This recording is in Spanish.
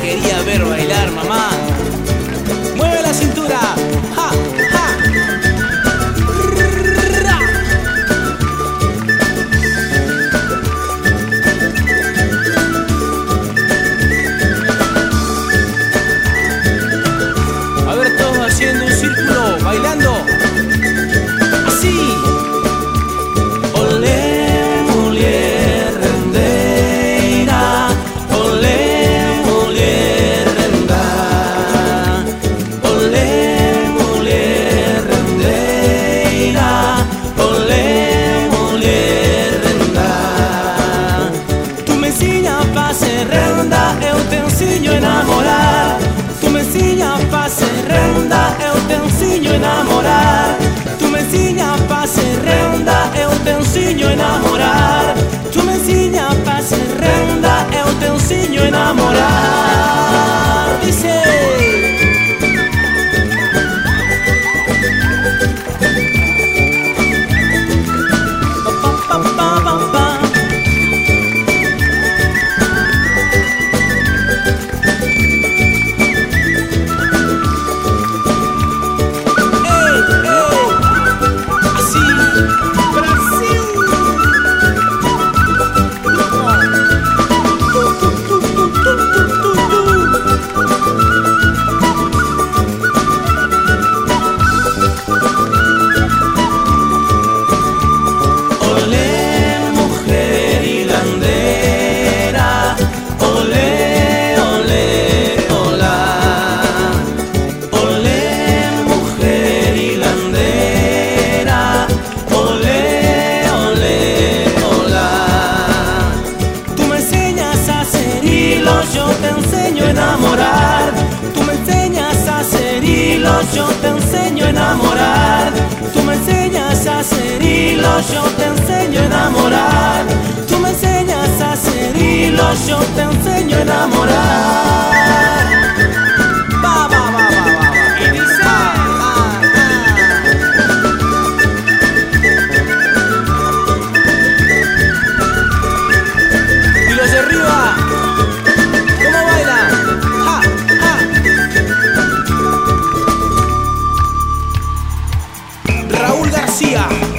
quería ver bailar, mamá. Mueve la cintura. Ja, ja. Ra. A ver, todos haciendo un círculo, bailando. Así. Olé, mulher rendeira. Olé, mulher renda. Olé, mulher rendeira. Olé, mulher renda. Tu me ensina a fazer renda, eu te ensino a enamorar. Tu me ensina a fazer renda, eu te ensino a enamorar. Tu me ensina a fazer renda, eu te ensino a enamorar. Tu me ensina a fazer renda, eu te ensino a enamorar. Dice. Pa, pa, pa, pa, pa. Así, Brasil. Olé, mujer hilandera. Olé, olé, olá. Olé, mujer hilandera. Olé, olé, olá. Tú me enseñas a hacer hilos, yo te enseño a enamorar. Tú me enseñas a hacer hilos, yo te enseño a enamorar. Tú me enseñas a hacer hilos, yo te enseño a enamorar. Tú me enseñas a hacer hilos, yo te enseño a enamorar. Va, va, va, va, va, va. Y dice, y los de arriba, ¿cómo bailan? Ja, ja. Raúl García.